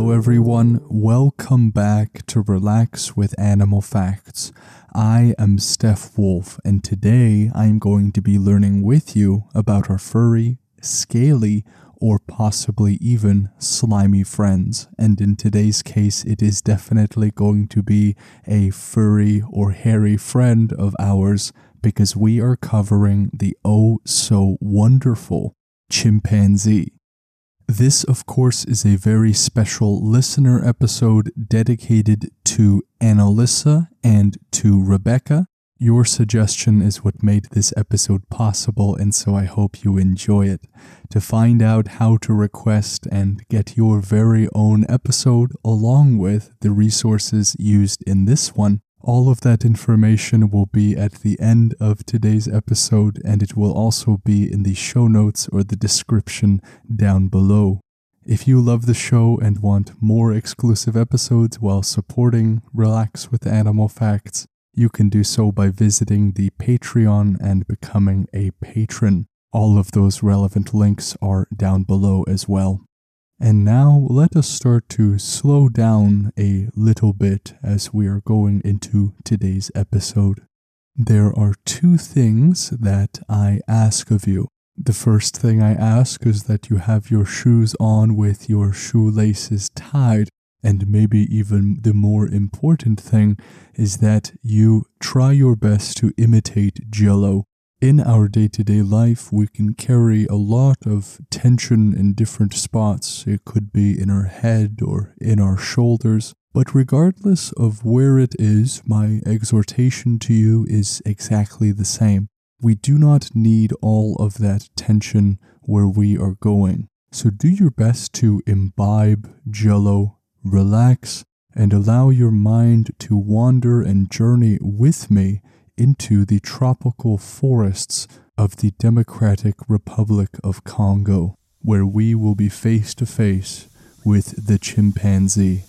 Hello everyone, welcome back to Relax with Animal Facts. I am Steph Wolf, and today I am going to be learning with you about our furry, scaly, or possibly even slimy friends. And in today's case, it is definitely going to be a furry or hairy friend of ours because we are covering the oh so wonderful chimpanzee. This, of course, is a very special listener episode dedicated to Annalisa and to Rebecca. Your suggestion is what made this episode possible, and so I hope you enjoy it. To find out how to request and get your very own episode along with the resources used in this one, all of that information will be at the end of today's episode, and it will also be in the show notes or the description down below. If you love the show and want more exclusive episodes while supporting Relax with Animal Facts, you can do so by visiting the Patreon and becoming a patron. All of those relevant links are down below as well. And now let us start to slow down a little bit as we are going into today's episode. There are two things that I ask of you. The first thing I ask is that you have your shoes on with your shoelaces tied. And maybe even the more important thing is that you try your best to imitate Jell-O. In our day-to-day life, we can carry a lot of tension in different spots. It could be in our head or in our shoulders. But regardless of where it is, my exhortation to you is exactly the same. We do not need all of that tension where we are going. So do your best to imbibe Jell-O, relax, and allow your mind to wander and journey with me into the tropical forests of the Democratic Republic of Congo, where we will be face to face with the chimpanzee.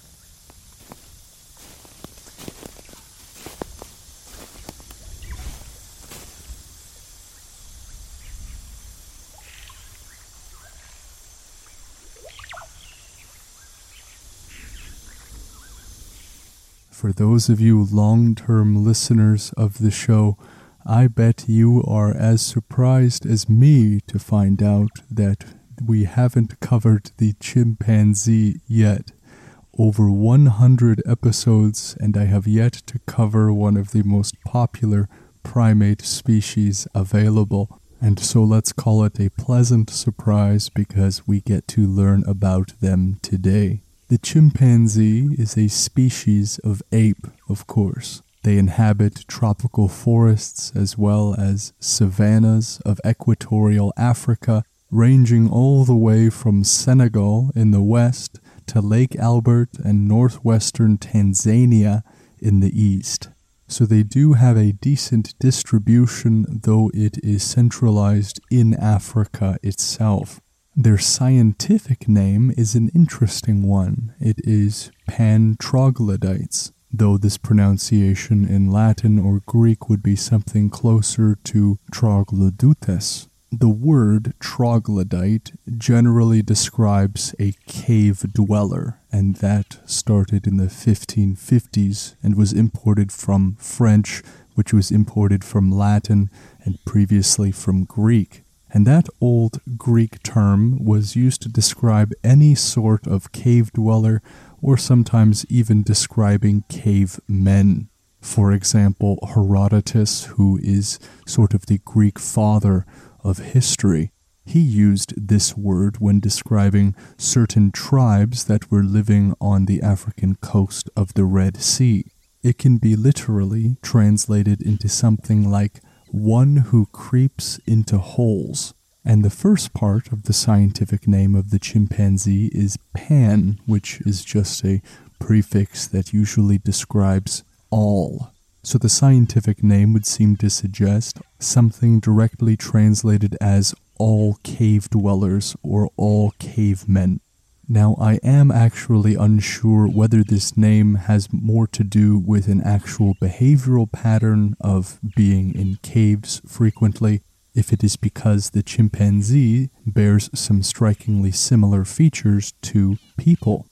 For those of you long-term listeners of the show, I bet you are as surprised as me to find out that we haven't covered the chimpanzee yet. Over 100 episodes, and I have yet to cover one of the most popular primate species available. And so let's call it a pleasant surprise because we get to learn about them today. The chimpanzee is a species of ape, of course. They inhabit tropical forests as well as savannas of equatorial Africa, ranging all the way from Senegal in the west to Lake Albert and northwestern Tanzania in the east. So they do have a decent distribution, though it is centralized in Africa itself. Their scientific name is an interesting one. It is Pan-troglodytes, though this pronunciation in Latin or Greek would be something closer to troglodytes. The word troglodyte generally describes a cave dweller, and that started in the 1550s and was imported from French, which was imported from Latin and previously from Greek. And that old Greek term was used to describe any sort of cave dweller or sometimes even describing cavemen. For example, Herodotus, who is sort of the Greek father of history, he used this word when describing certain tribes that were living on the African coast of the Red Sea. It can be literally translated into something like one who creeps into holes. And the first part of the scientific name of the chimpanzee is Pan, which is just a prefix that usually describes all. So the scientific name would seem to suggest something directly translated as all cave dwellers or all cavemen. Now, I am actually unsure whether this name has more to do with an actual behavioral pattern of being in caves frequently, if it is because the chimpanzee bears some strikingly similar features to people.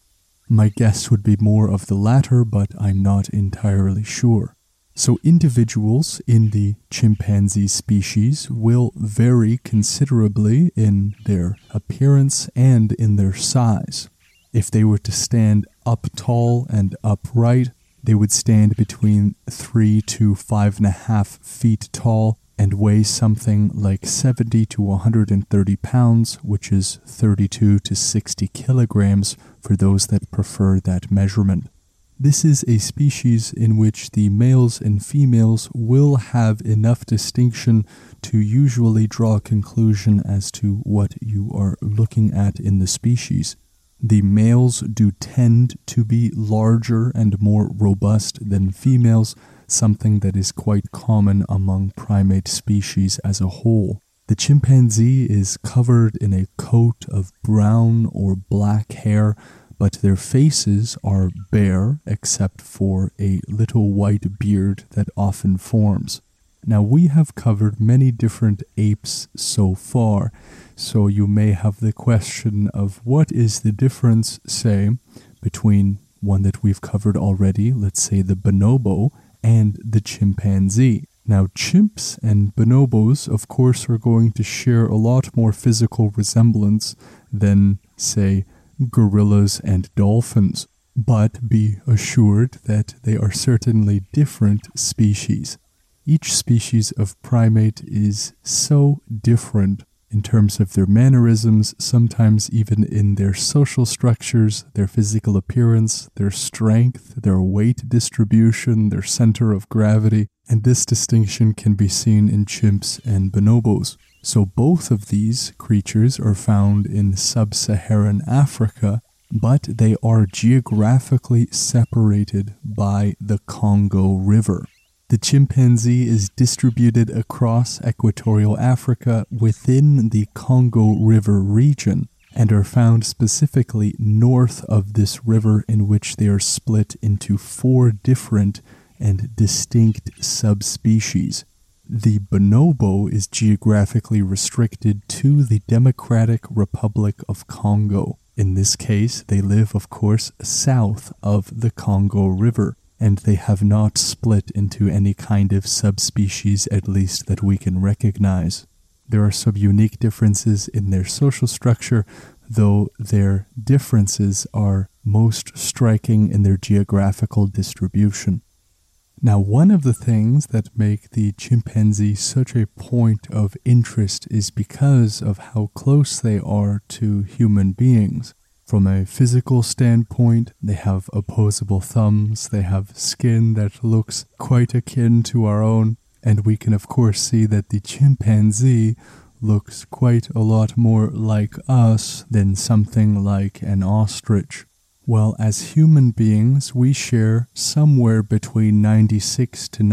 My guess would be more of the latter, but I'm not entirely sure. So individuals in the chimpanzee species will vary considerably in their appearance and in their size. If they were to stand up tall and upright, they would stand between 3 to 5.5 feet tall and weigh something like 70 to 130 pounds, which is 32 to 60 kilograms for those that prefer that measurement. This is a species in which the males and females will have enough distinction to usually draw a conclusion as to what you are looking at in the species. The males do tend to be larger and more robust than females, something that is quite common among primate species as a whole. The chimpanzee is covered in a coat of brown or black hair, but their faces are bare except for a little white beard that often forms. Now, we have covered many different apes so far, so you may have the question of what is the difference, say, between one that we've covered already, let's say the bonobo, and the chimpanzee. Now, chimps and bonobos, of course, are going to share a lot more physical resemblance than, say, gorillas and dolphins, but be assured that they are certainly different species. Each species of primate is so different in terms of their mannerisms, sometimes even in their social structures, their physical appearance, their strength, their weight distribution, their center of gravity, and this distinction can be seen in chimps and bonobos. So both of these creatures are found in sub-Saharan Africa, but they are geographically separated by the Congo River. The chimpanzee is distributed across equatorial Africa within the Congo River region and are found specifically north of this river, in which they are split into 4 different and distinct subspecies. The bonobo is geographically restricted to the Democratic Republic of Congo. In this case, they live, of course, south of the Congo River, and they have not split into any kind of subspecies, at least that we can recognize. There are some unique differences in their social structure, though their differences are most striking in their geographical distribution. Now, one of the things that make the chimpanzee such a point of interest is because of how close they are to human beings. From a physical standpoint, they have opposable thumbs, they have skin that looks quite akin to our own, and we can of course see that the chimpanzee looks quite a lot more like us than something like an ostrich. Well, as human beings, we share somewhere between 96 to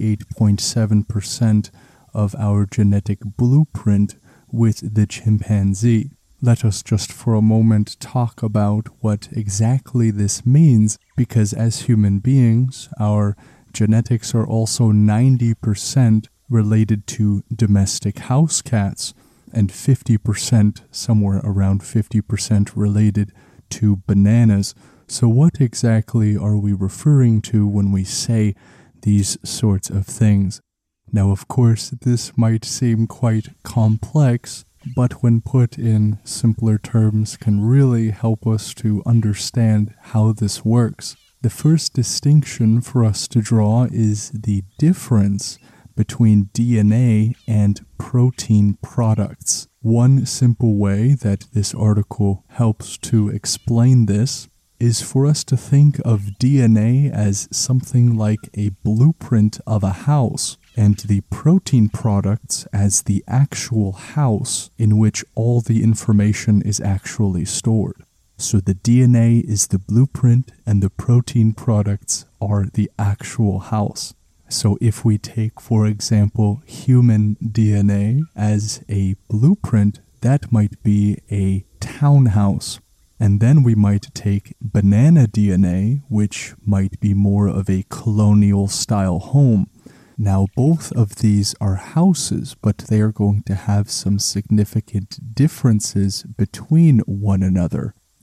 98.7% of our genetic blueprint with the chimpanzee. Let us just for a moment talk about what exactly this means, because as human beings, our genetics are also 90% related to domestic house cats and 50%, somewhere around 50% related to bananas. So what exactly are we referring to when we say these sorts of things? Now, of course, this might seem quite complex, but when put in simpler terms can really help us to understand how this works. The first distinction for us to draw is the difference between DNA and protein products. One simple way that this article helps to explain this is for us to think of DNA as something like a blueprint of a house, and the protein products as the actual house in which all the information is actually stored. So the DNA is the blueprint and the protein products are the actual house. So if we take, for example, human DNA as a blueprint, that might be a townhouse. And then we might take banana DNA, which might be more of a colonial-style home. Now, both of these are houses, but they are going to have some significant differences between one another.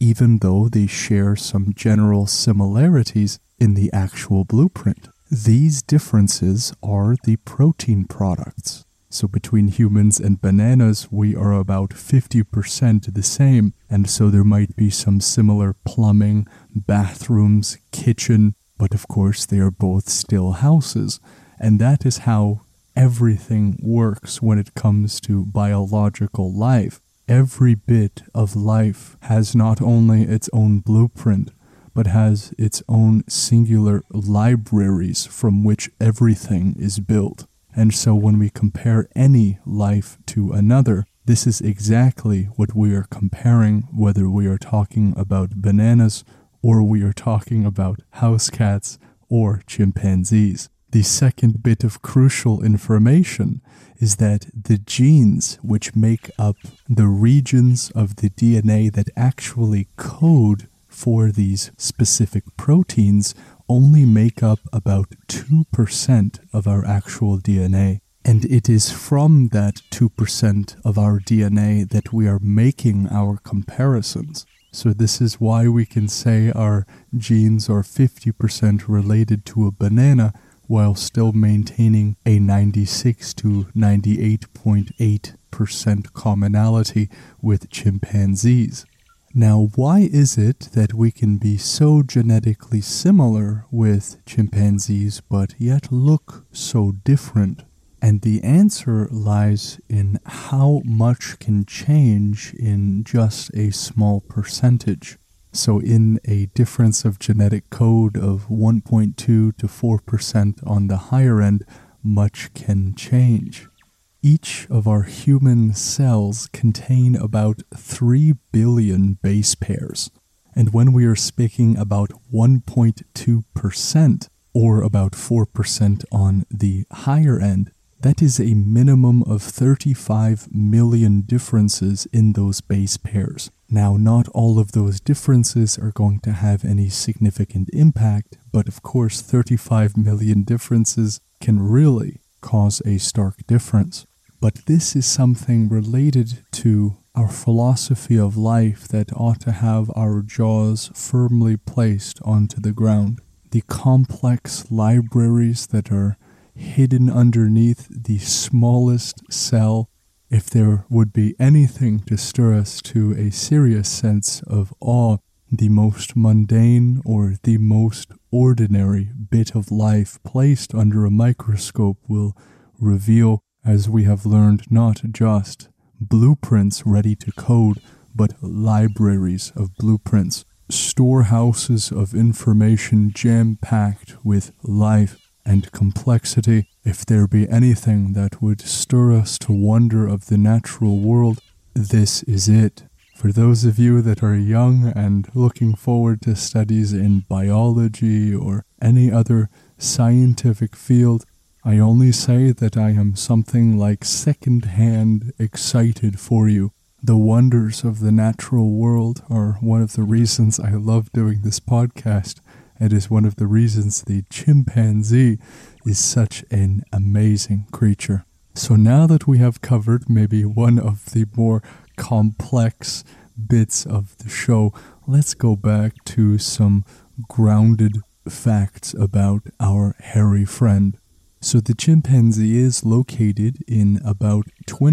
even though they share some general similarities in the actual blueprint. These differences are the protein products. So between humans and bananas, we are about 50% the same, and so there might be some similar plumbing, bathrooms, kitchen, but of course they are both still houses. And that is how everything works when it comes to biological life. Every bit of life has not only its own blueprint, but has its own singular libraries from which everything is built. And so when we compare any life to another, this is exactly what we are comparing, whether we are talking about bananas or we are talking about house cats or chimpanzees. The second bit of crucial information is that the genes which make up the regions of the DNA that actually code for these specific proteins only make up about 2% of our actual DNA. And it is from that 2% of our DNA that we are making our comparisons. So this is why we can say our genes are 50% related to a banana while still maintaining a 96 to 98.8% commonality with chimpanzees. Now, why is it that we can be so genetically similar with chimpanzees but yet look so different? And the answer lies in how much can change in just a small percentage. So in a difference of genetic code of 1.2 to 4% on the higher end, much can change. Each of our human cells contain about 3 billion base pairs. And when we are speaking about 1.2% or about 4% on the higher end, that is a minimum of 35 million differences in those base pairs. Now, not all of those differences are going to have any significant impact, but of course 35 million differences can really cause a stark difference. But this is something related to our philosophy of life that ought to have our jaws firmly placed onto the ground. The complex libraries that are hidden underneath the smallest cell. If there would be anything to stir us to a serious sense of awe, the most mundane or the most ordinary bit of life placed under a microscope will reveal, as we have learned, not just blueprints ready to code, but libraries of blueprints, storehouses of information jam-packed with life and complexity. If there be anything that would stir us to wonder of the natural world, this is it. For those of you that are young and looking forward to studies in biology or any other scientific field, I only say that I am something like second-hand excited for you. The wonders of the natural world are one of the reasons I love doing this podcast. It is one of the reasons the chimpanzee is such an amazing creature. So now that we have covered maybe one of the more complex bits of the show, let's go back to some grounded facts about our hairy friend. So the chimpanzee is located in about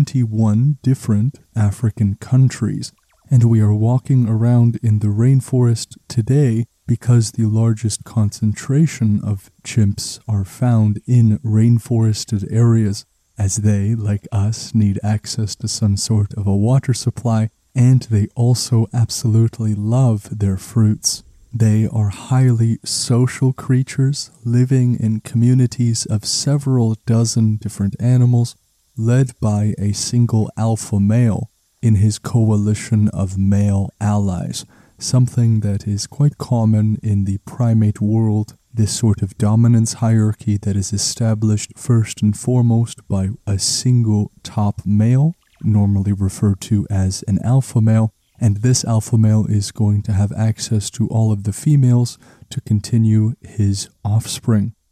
21 different African countries, and we are walking around in the rainforest today because the largest concentration of chimps are found in rainforested areas, as they, like us, need access to some sort of a water supply, and they also absolutely love their fruits. They are highly social creatures, living in communities of several dozen different animals, led by a single alpha male in his coalition of male allies, something that is quite common in the primate world, this sort of dominance hierarchy that is established first and foremost by a single top male, normally referred to as an alpha male, and this alpha male is going to have access to all of the females to continue his offspring.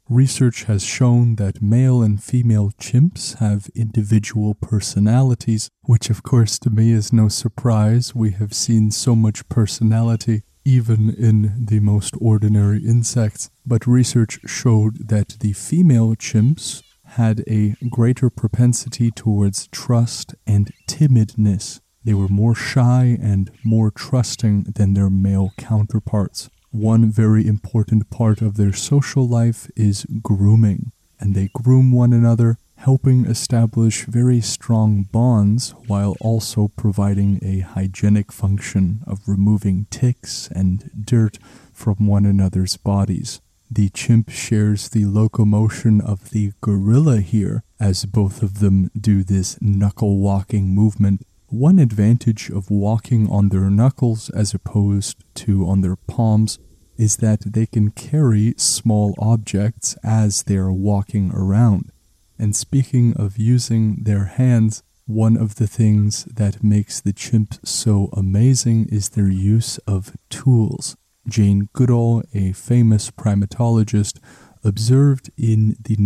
Research has shown that male and female chimps have individual personalities, which of course to me is no surprise. We have seen so much personality even in the most ordinary insects, but research showed that the female chimps had a greater propensity towards trust and timidness. They were more shy and more trusting than their male counterparts. One very important part of their social life is grooming, and they groom one another, helping establish very strong bonds while also providing a hygienic function of removing ticks and dirt from one another's bodies. The chimp shares the locomotion of the gorilla here, as both of them do this knuckle-walking movement. One advantage of walking on their knuckles as opposed to on their palms is that they can carry small objects as they are walking around. And speaking of using their hands, one of the things that makes the chimp so amazing is their use of tools. Jane Goodall, a famous primatologist, observed in the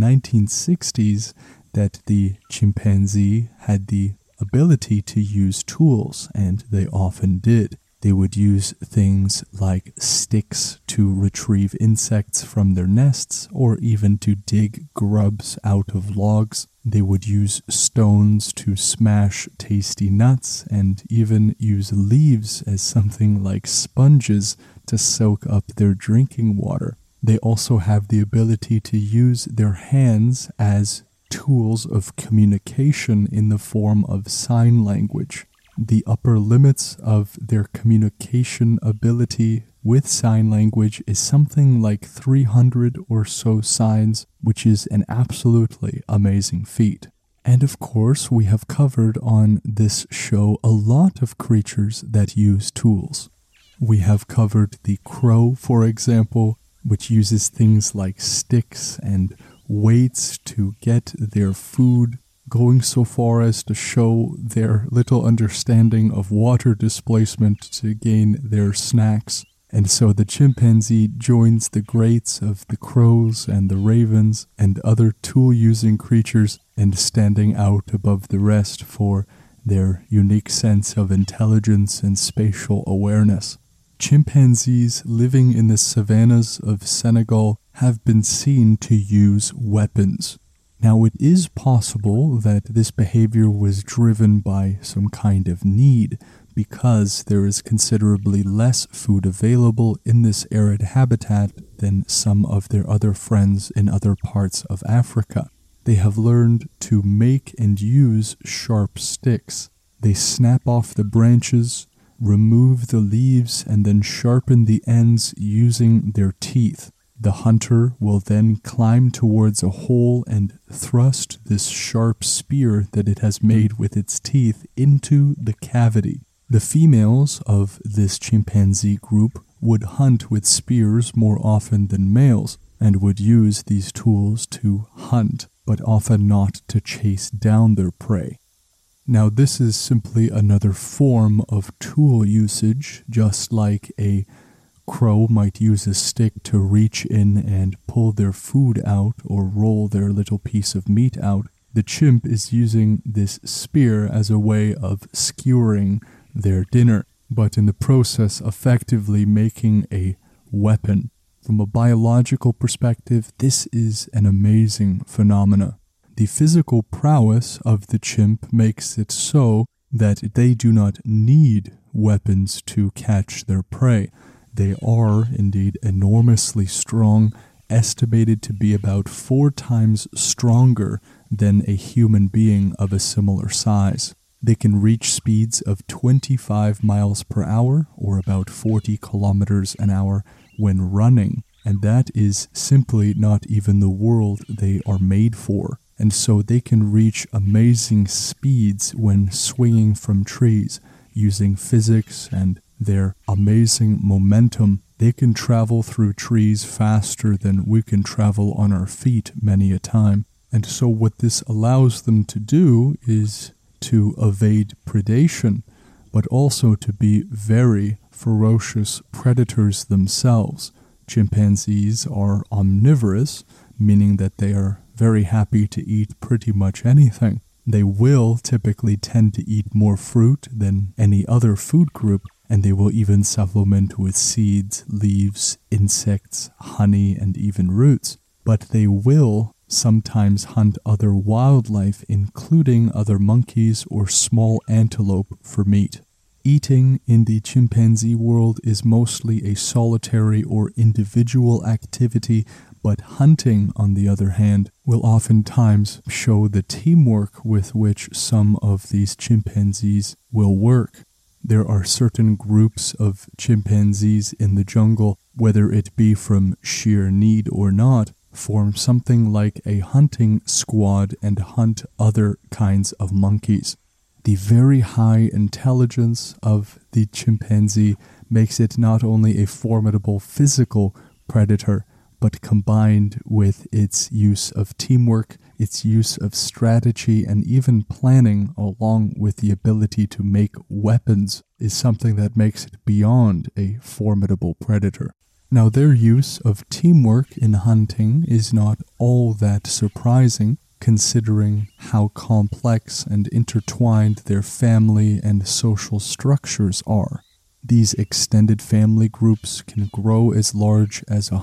1960s that the chimpanzee had the ability to use tools, and they often did. They would use things like sticks to retrieve insects from their nests, or even to dig grubs out of logs. They would use stones to smash tasty nuts, and even use leaves as something like sponges to soak up their drinking water. They also have the ability to use their hands as tools of communication in the form of sign language. The upper limits of their communication ability with sign language is something like 300 or so signs, which is an absolutely amazing feat. And of course, we have covered on this show a lot of creatures that use tools. We have covered the crow, for example, which uses things like sticks and weights to get their food, going so far as to show their little understanding of water displacement to gain their snacks. And so the chimpanzee joins the greats of the crows and the ravens and other tool-using creatures, and standing out above the rest for their unique sense of intelligence and spatial awareness. Chimpanzees living in the savannas of Senegal have been seen to use weapons. Now, it is possible that this behavior was driven by some kind of need, because there is considerably less food available in this arid habitat than some of their other friends in other parts of Africa. They have learned to make and use sharp sticks. They snap off the branches, remove the leaves, and then sharpen the ends using their teeth. The hunter will then climb towards a hole and thrust this sharp spear that it has made with its teeth into the cavity. The females of this chimpanzee group would hunt with spears more often than males, and would use these tools to hunt, but often not to chase down their prey. Now, this is simply another form of tool usage, just like a crow might use a stick to reach in and pull their food out or roll their little piece of meat out. The chimp is using this spear as a way of skewering their dinner, but in the process effectively making a weapon. From a biological perspective, this is an amazing phenomena. The physical prowess of the chimp makes it so that they do not need weapons to catch their prey. They are indeed enormously strong, estimated to be about 4 times stronger than a human being of a similar size. They can reach speeds of 25 miles per hour, or about 40 kilometers an hour, when running, and that is simply not even the world they are made for. And so they can reach amazing speeds when swinging from trees, using physics and their amazing momentum. They can travel through trees faster than we can travel on our feet many a time. And so what this allows them to do is to evade predation, but also to be very ferocious predators themselves. Chimpanzees are omnivorous, meaning that they are very happy to eat pretty much anything. They will typically tend to eat more fruit than any other food group, and they will even supplement with seeds, leaves, insects, honey, and even roots. But they will sometimes hunt other wildlife, including other monkeys or small antelope, for meat. Eating in the chimpanzee world is mostly a solitary or individual activity, but hunting, on the other hand, will oftentimes show the teamwork with which some of these chimpanzees will work. There are certain groups of chimpanzees in the jungle, whether it be from sheer need or not, form something like a hunting squad and hunt other kinds of monkeys. The very high intelligence of the chimpanzee makes it not only a formidable physical predator, but combined with its use of teamwork, its use of strategy, and even planning, along with the ability to make weapons, is something that makes it beyond a formidable predator. Now, their use of teamwork in hunting is not all that surprising, considering how complex and intertwined their family and social structures are. These extended family groups can grow as large as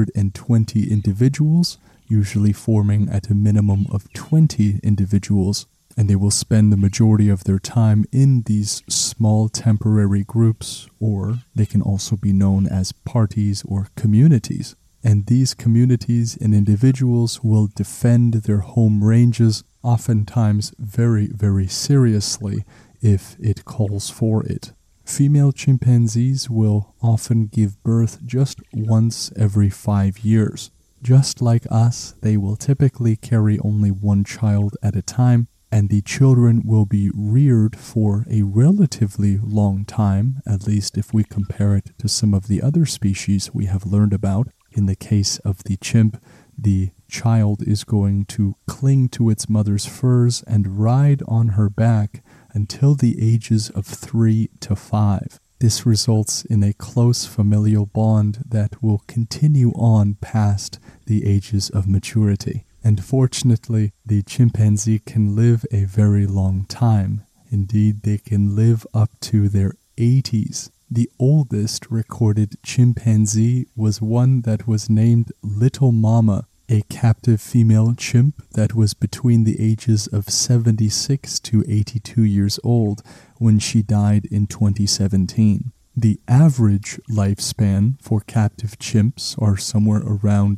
120 individuals, usually forming at a minimum of 20 individuals, and they will spend the majority of their time in these small temporary groups, or they can also be known as parties or communities. And these communities and individuals will defend their home ranges, oftentimes very, very seriously, if it calls for it. Female chimpanzees will often give birth just once every 5 years. Just like us, they will typically carry only one child at a time, and the children will be reared for a relatively long time, at least if we compare it to some of the other species we have learned about. In the case of the chimp, the child is going to cling to its mother's furs and ride on her back until the ages of 3 to 5. This results in a close familial bond that will continue on past the ages of maturity. And fortunately, the chimpanzee can live a very long time. Indeed, they can live up to their 80s. The oldest recorded chimpanzee was one that was named Little Mama, a captive female chimp that was between the ages of 76 to 82 years old when she died in 2017. The average lifespan for captive chimps are somewhere around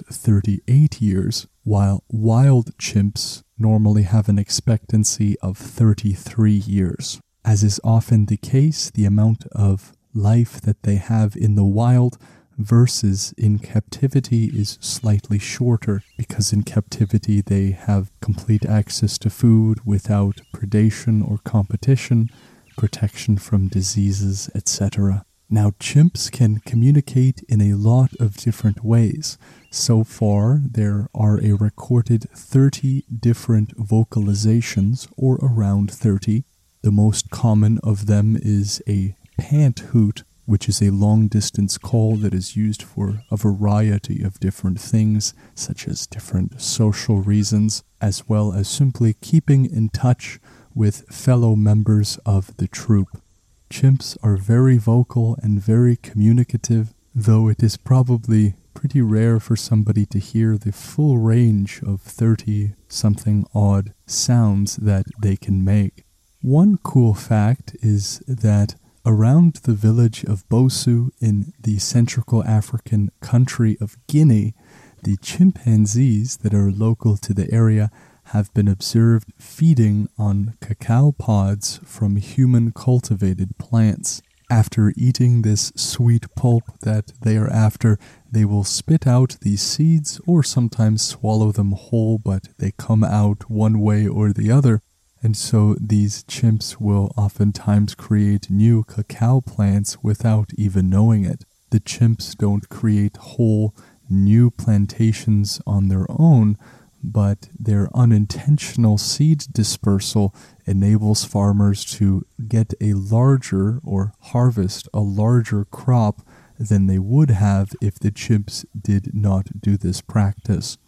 38 years, while wild chimps normally have an expectancy of 33 years. As is often the case, the amount of life that they have in the wild versus in captivity is slightly shorter, because in captivity they have complete access to food without predation or competition, protection from diseases, etc. Now, chimps can communicate in a lot of different ways. So far, there are a recorded 30 different vocalizations, or around 30. The most common of them is a pant hoot, which is a long-distance call that is used for a variety of different things, such as different social reasons, as well as simply keeping in touch with fellow members of the troop. Chimps are very vocal and very communicative, though it is probably pretty rare for somebody to hear the full range of 30-something odd sounds that they can make. One cool fact is that around the village of Bossou in the Central African country of Guinea, the chimpanzees that are local to the area have been observed feeding on cacao pods from human-cultivated plants. After eating this sweet pulp that they are after, they will spit out these seeds or sometimes swallow them whole, but they come out one way or the other. And so these chimps will oftentimes create new cacao plants without even knowing it. The chimps don't create whole new plantations on their own, but their unintentional seed dispersal enables farmers to get a larger or harvest a larger crop than they would have if the chimps did not do this practice.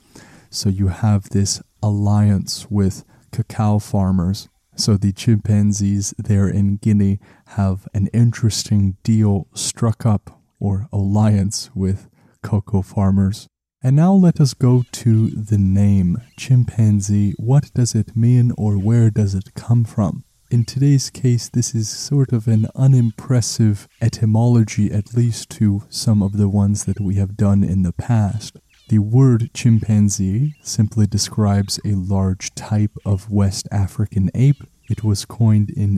So you have this alliance with cacao farmers. So the chimpanzees there in Guinea have an interesting deal struck up, or alliance, with cocoa farmers. And now let us go to the name chimpanzee. What does it mean, or where does it come from? In today's case, this is sort of an unimpressive etymology, at least to some of the ones that we have done in the past. The word chimpanzee simply describes a large type of West African ape. It was coined in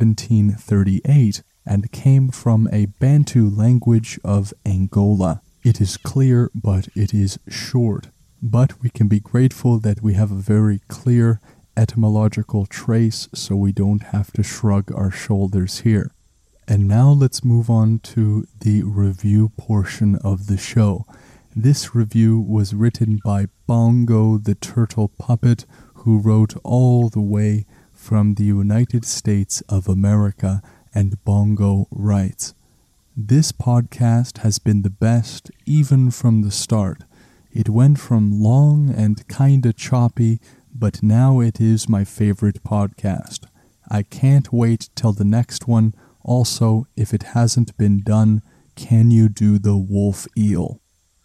1738 and came from a Bantu language of Angola. It is clear, but it is short. But we can be grateful that we have a very clear etymological trace, so we don't have to shrug our shoulders here. And now let's move on to the review portion of the show. This review was written by Bongo the Turtle Puppet, who wrote all the way from the United States of America, and Bongo writes, "This podcast has been the best even from the start. It went from long and kinda choppy, but now it is my favorite podcast. I can't wait till the next one. Also, if it hasn't been done, can you do the wolf eel?"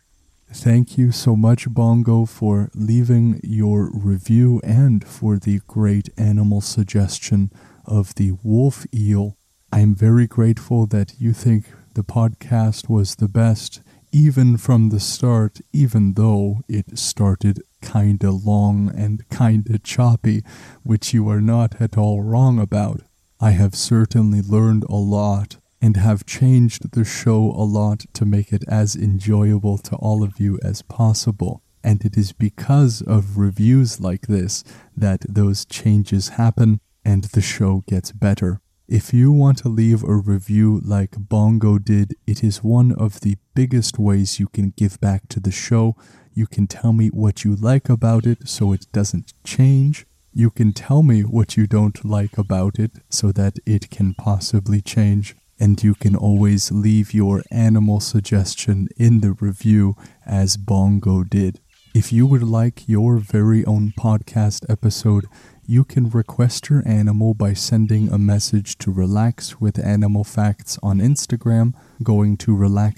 Thank you so much, Bongo, for leaving your review and for the great animal suggestion of the wolf eel. I'm very grateful that you think the podcast was the best, even from the start, even though it started kinda long and kinda choppy, which you are not at all wrong about. I have certainly learned a lot and have changed the show a lot to make it as enjoyable to all of you as possible. And it is because of reviews like this that those changes happen and the show gets better. If you want to leave a review like Bongo did, it is one of the biggest ways you can give back to the show. You can tell me what you like about it so it doesn't change. You can tell me what you don't like about it so that it can possibly change. And you can always leave your animal suggestion in the review as Bongo did. If you would like your very own podcast episode, you can request your animal by sending a message to Relax with Animal Facts on Instagram, going to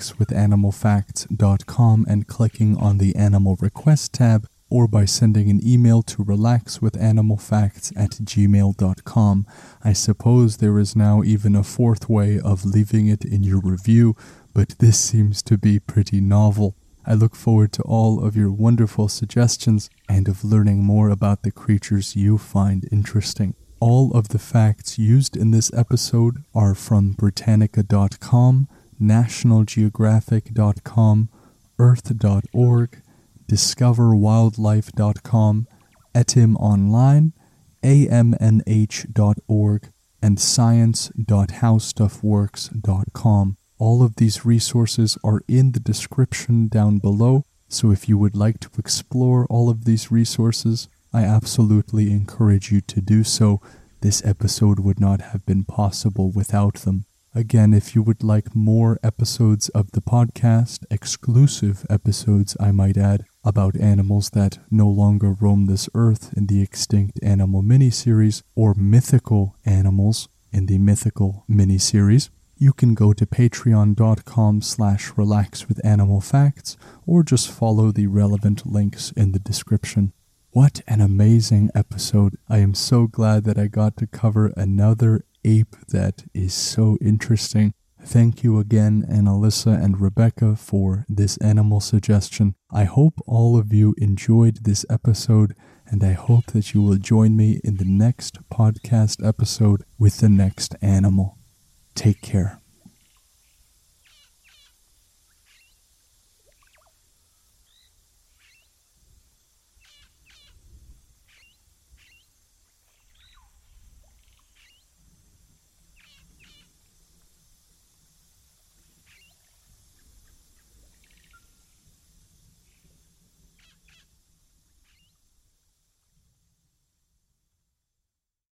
relaxwithanimalfacts.com and clicking on the Animal Request tab, or by sending an email to relaxwithanimalfacts@gmail.com. I suppose there is now even a fourth way of leaving it in your review, but this seems to be pretty novel. I look forward to all of your wonderful suggestions and of learning more about the creatures you find interesting. All of the facts used in this episode are from Britannica.com, NationalGeographic.com, Earth.org, DiscoverWildlife.com, EtimOnline, AMNH.org, and Science.HowStuffWorks.com. All of these resources are in the description down below, so if you would like to explore all of these resources, I absolutely encourage you to do so. This episode would not have been possible without them. Again, if you would like more episodes of the podcast, exclusive episodes I might add, about animals that no longer roam this earth in the Extinct Animal miniseries, or mythical animals in the Mythical miniseries, you can go to patreon.com/relaxwithanimalfacts or just follow the relevant links in the description. What an amazing episode. I am so glad that I got to cover another ape that is so interesting. Thank you again, Annalisa and Rebecca, for this animal suggestion. I hope all of you enjoyed this episode, and I hope that you will join me in the next podcast episode with the next animal. Take care.